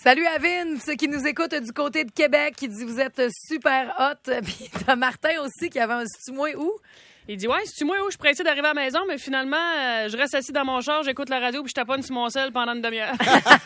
Salut à Vince qui nous écoute du côté de Québec, qui dit vous êtes super hot. Puis t'as Martin aussi qui avait un «C'est-tu-moi où?» Il dit, ouais, c'est-tu moi où je suis pressé d'arriver à la maison, mais finalement, je reste assis dans mon char, j'écoute la radio puis je taponne sur mon sel pendant une demi-heure.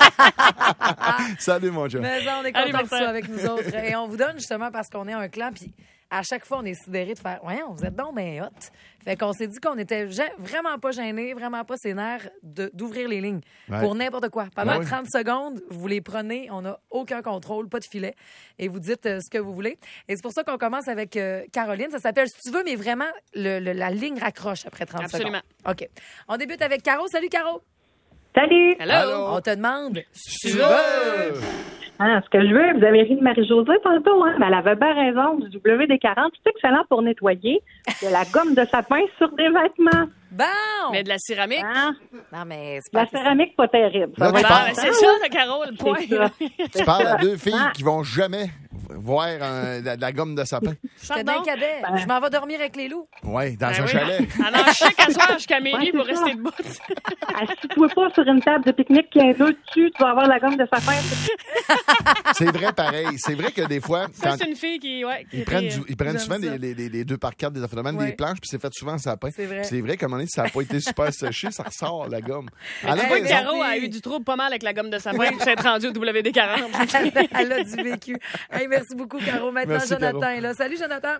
Salut, mon Dieu. Mais on est content que tu sois avec nous autres. Et on vous donne justement parce qu'on est un clan, puis à chaque fois, on est sidérés de faire « Voyons, vous êtes donc bien hot. » Fait qu'on s'est dit qu'on était vraiment pas gênés, vraiment pas sénères d'ouvrir les lignes pour n'importe quoi. Pendant 30 secondes, vous les prenez, on n'a aucun contrôle, pas de filet, et vous dites ce que vous voulez. Et c'est pour ça qu'on commence avec Caroline. Ça s'appelle « Si tu veux », mais vraiment, la ligne raccroche après 30 Absolument. secondes. OK. On débute avec Caro. Salut, Caro. Salut! Hello! On te demande « Si Tu veux? Ah, ce que je veux, vous avez ri de Marie-Josée tantôt, hein? Mais elle avait bien raison. Du WD-40, c'est excellent pour nettoyer de la gomme de sapin sur des vêtements. Bon! Mais de la céramique? Hein? Non, mais c'est La pas... céramique, pas terrible. Là, Ça va tu être parles- Ben, longtemps. c'est ça, la Carole, le point. C'est ça. Tu parles à deux filles qui vont jamais voir de la gomme de sapin. J'étais d'un cadet. Je m'en vais dormir avec les loups. Oui, dans Ben un oui. chalet. Alors, je sais qu'à soir, jusqu'à minuit Ouais, pour c'est rester ça. debout. Assis-toi pas sur une table de pique-nique qui a un nœud dessus, tu vas avoir la gomme de sapin. C'est vrai pareil. C'est vrai que des fois, Ça, quand c'est une fille qui, ouais, qui ils était, prennent souvent j'aime ça. les 2x4 des affaires de même, Ouais. des planches, puis c'est fait souvent en sapin. C'est vrai. Puis c'est vrai qu'à un moment donné, si ça n'a pas été super séché, ça ressort la gomme. Elle a Tu vois que raison. Caro a eu du trouble pas mal avec la gomme de sapin pour s'être rendue au WD-40. Elle a du vécu. Hey, merci beaucoup, Caro. Maintenant, Merci, Jonathan Caro. est là. Salut, Jonathan.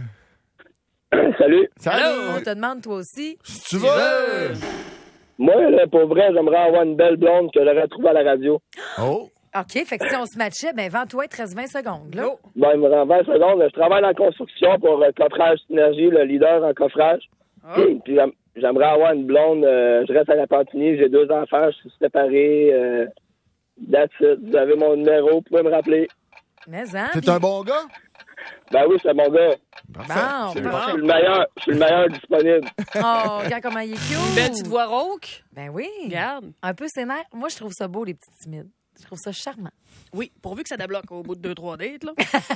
Salut. On Salut! te demande, toi aussi. Si tu veux! Moi, là, pour vrai, j'aimerais avoir une belle blonde que j'aurais trouvée à la radio. Oh! OK, fait que si on se matchait, ben vends-toi 13-20 secondes. Là. Bon, il me rend 20 secondes. Je travaille dans la construction pour Coffrage Synergie, le leader en coffrage. Puis j'aimerais avoir une blonde. Je reste à la Pantigny. J'ai 2 enfants. Je suis séparé. That's it. Vous avez mon numéro. Vous pouvez me rappeler. Mais, hein? T'es puis- un bon gars? Ben oui, c'est mon gars. Parfait. Bon, C'est Je parfait. suis le meilleur. Je suis le meilleur disponible. Oh, regarde comment il est cute. Belle petite voix rauque. Ben oui. Regarde. Un peu sénère. Moi, je trouve ça beau, les petits timides. Je trouve ça charmant. Oui, pourvu que ça débloque au bout de 2-3 dates, là.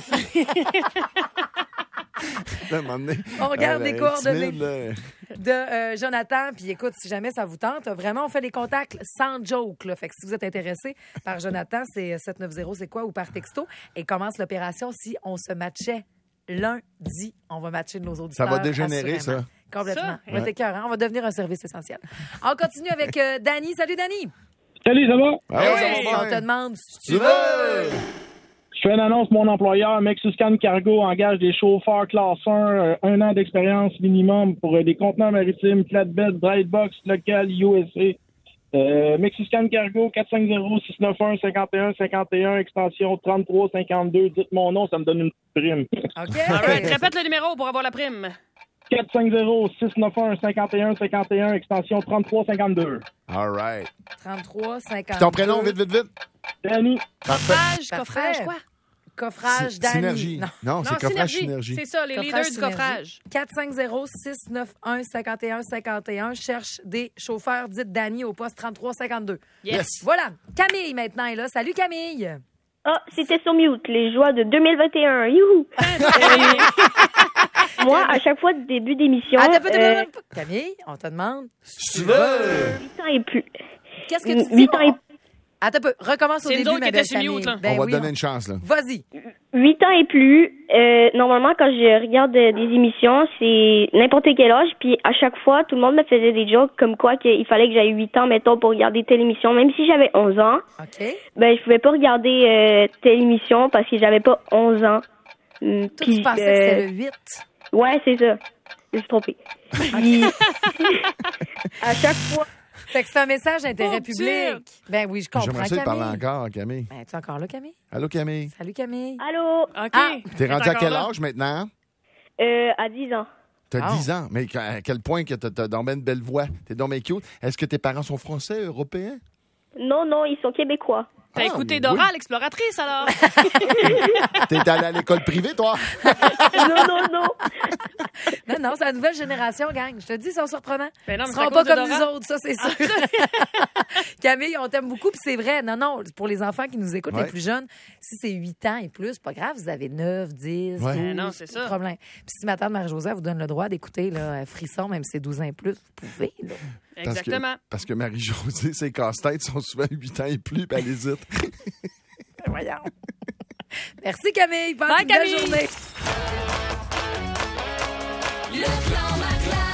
Là, à un moment donné, On regarde les coordonnées timide, là. de Jonathan. Puis écoute, si jamais ça vous tente, vraiment, on fait les contacts sans joke. Là. Fait que si vous êtes intéressé par Jonathan, c'est 790, c'est quoi, ou par texto. Et commence l'opération si on se matchait lundi. On va matcher nos auditeurs. Ça va dégénérer, assurément. ça. Complètement. Ça, On va être écœurant. On va devenir un service essentiel. On continue avec Dany. Salut, Dany. Salut, ça va? Ah oui, Hey, ça va on bien. te demande si Tu veux? Je fais une annonce, mon employeur, Mexiscan Cargo, engage des chauffeurs classe 1, 1 an d'expérience minimum pour des conteneurs maritimes, flatbed, dry box, local, USA. Mexiscan Cargo, 450-691-5151, extension 3352. Dites mon nom, ça me donne une prime. OK. All right, répète le numéro pour avoir la prime. 450-691-5151, extension 3352. All right. 33, 50. Ton prénom, vite, vite, vite. Danny. Parfait. Coffrage, Parfait. coffrage, quoi? Coffrage, Dany. Synergie. Non. Non, c'est coffrage synergie. C'est ça, les Coffrage leaders du Synergie. coffrage. 450-691-5151. Cherche des chauffeurs. Dites Dany au poste 3352. Yes. Voilà. Camille, maintenant, est là. Salut, Camille. Ah, c'était sur mute, les joies de 2021. Youhou! Moi, à chaque fois, début d'émission, Attends, Camille, on te demande. Si tu veux. 8 ans et plus. Qu'est-ce que tu dis? 8 ans et Attends un peu. Recommence au C'est nous début, autres ma qui belle étaient sur Camille. mute, là. Ben On va oui, te donner une chance, là. Vas-y. 8 ans et plus, normalement, quand je regarde des émissions, c'est n'importe quel âge, puis à chaque fois, tout le monde me faisait des jokes comme quoi qu'il fallait que j'aille 8 ans, mettons, pour regarder telle émission. Même si j'avais 11 ans, OK. ben, je pouvais pas regarder telle émission parce que j'avais pas 11 ans. Toi, tu pensais que c'était le 8. Ouais, c'est ça. Je me suis trompée. Puis, à chaque fois, Fait que c'est un message d'intérêt Oh, public. Ben oui, je comprends, J'aimerais ça te parler Camille. encore, Camille. Ben, tu es encore là, Camille? Allô, Camille. Salut, Camille. allô, OK. Ah, T'es rendu à encore quel là. âge maintenant? à 10 ans. T'as Oh. 10 ans. Mais à quel point que t'as donc bien une belle voix. T'es donc bien cute. Est-ce que tes parents sont français, européens? Non, non, ils sont québécois. T'as Ah, écouté oui. Dora, l'exploratrice, alors? T'es allé à l'école privée, toi? Non, non, non. Non, non, c'est la nouvelle génération, gang. Je te dis, ils sont surprenants. Ben non, Ils mais seront c'est à pas cause de comme nous Dora. autres, ça, c'est sûr. Camille, on t'aime beaucoup, puis c'est vrai. Non, non, pour les enfants qui nous écoutent, Ouais. les plus jeunes, si c'est 8 ans et plus, pas grave, vous avez 9, 10, Ouais. 12, Ben non, c'est ça. pas de problème. Puis si ma tante Marie-Josée vous donne le droit d'écouter là, Frisson, même si c'est 12 ans et plus, vous pouvez. Là. Exactement. Parce que Marie-Josée, ses casse-têtes sont souvent 8 ans et plus, puis elle hésite. Voyons. Merci, Camille. Passe Bye, une belle Camille. journée. Le clan Macla.